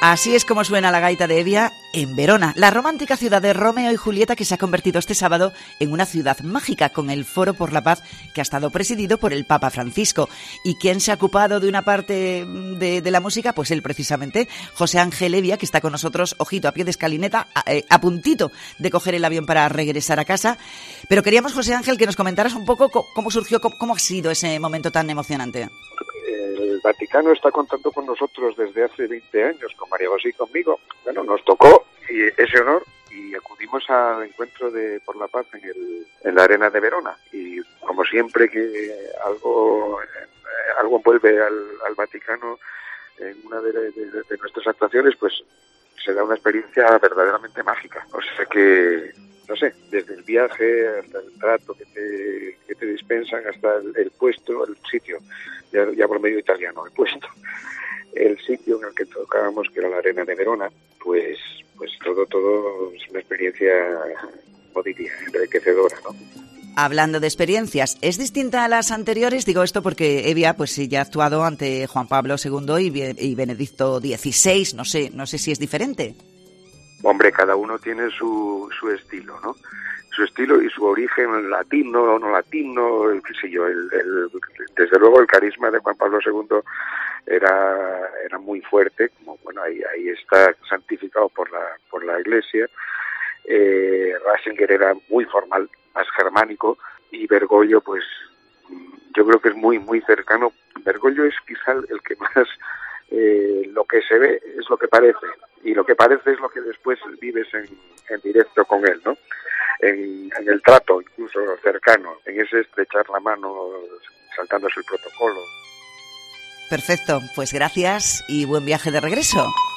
Así es como suena la gaita de Evia en Verona, la romántica ciudad de Romeo y Julieta que se ha convertido este sábado en una ciudad mágica con el Foro por la Paz que ha estado presidido por el Papa Francisco. ¿Y quién se ha ocupado de una parte de la música? Pues él precisamente, José Ángel Evia, que está con nosotros, ojito, a pie de escalineta, a puntito de coger el avión para regresar a casa. Pero queríamos, José Ángel, que nos comentaras un poco cómo surgió, cómo ha sido ese momento tan emocionante. El Vaticano está contando con nosotros desde hace 20 años, con María José y conmigo. Bueno, nos tocó ese honor y acudimos al encuentro de Por la Paz en la Arena de Verona. Y como siempre que algo envuelve al Vaticano en una de nuestras actuaciones, pues se da una experiencia verdaderamente mágica. O sea que, no sé, desde el viaje hasta el trato que te dispensan, hasta el puesto, el sitio, ya por medio italiano, el puesto, el sitio en el que tocábamos, que era la Arena de Verona, pues todo es una experiencia, como diría, enriquecedora, ¿no? Hablando de experiencias, ¿es distinta a las anteriores? Digo esto porque Evia pues sí, ya ha actuado ante Juan Pablo II y Benedicto XVI, no sé si es diferente. Hombre, cada uno tiene su estilo, ¿no? Su estilo y su origen latino o no latino, qué sé yo, desde luego el carisma de Juan Pablo II era muy fuerte, como bueno, ahí está santificado por la Iglesia. Ratzinger era muy formal, más germánico, y Bergoglio, pues yo creo que es muy muy cercano. Bergoglio es quizá el que más lo que se ve es lo que parece, y lo que parece es lo que después vives en directo con él, ¿no? En el trato, incluso cercano, en ese estrechar la mano, saltándose el protocolo. Perfecto, pues gracias y buen viaje de regreso.